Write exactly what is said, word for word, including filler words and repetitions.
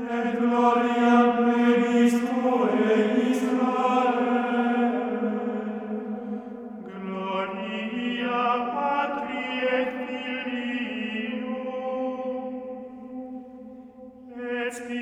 et gloria plebis Tuae Israel. Gloria Patri et Filio et Spiritus